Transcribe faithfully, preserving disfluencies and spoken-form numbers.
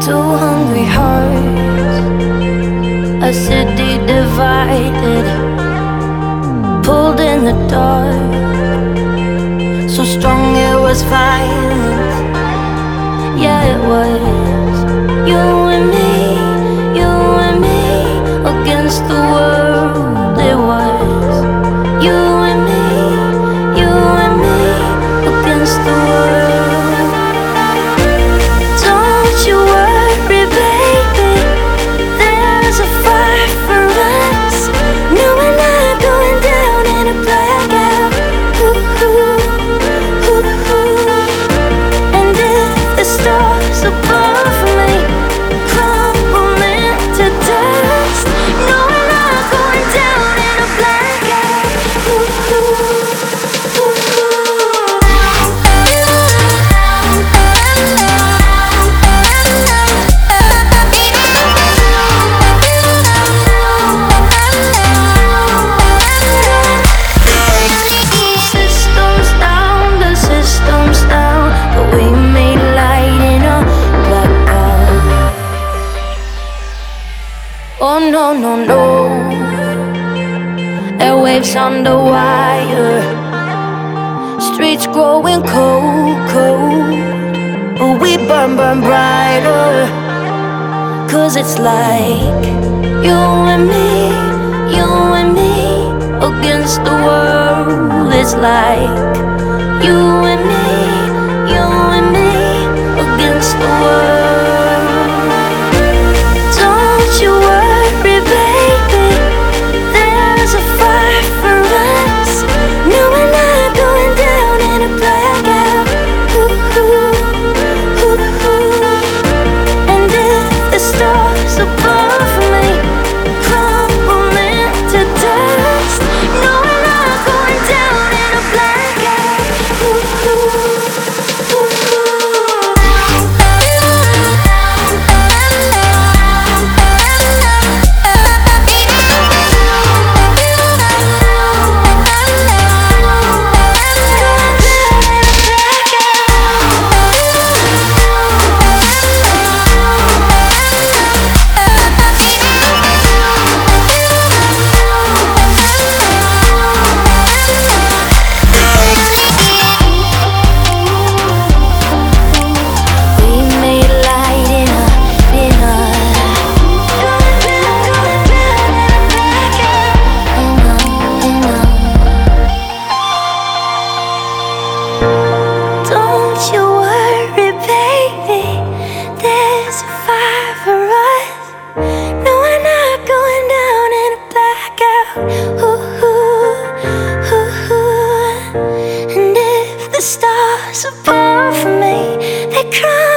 Two hungry hearts, a city divided, pulled in the dark, so strong it was violent. Yeah, it was you and me, you and me against the world. It was you and me, you and me against the world. Don't you worry, baby, there's a fire for us. No, we're not going down in a blackout. Ooh, ooh, ooh, ooh. And if the stars above me crumble into dust, no, we're not going down in a blackout. Ooh, ooh, ooh, System's down, the system's down, but we made light in a blackout. Oh no, no, no. Airwaves underwire, streets growing cold, cold, but we burn, burn brighter. Cause it's like you and me, you and me against the world. It's like you and me, you and me against the world. Don't you worry, baby, there's a fire for us. No, we're not going down in a blackout. Ooh, ooh, ooh, ooh. And if the stars above me crumble into dust, no, we're not going down in a blackout. Ooh, ooh, ooh, stars above me, they cry.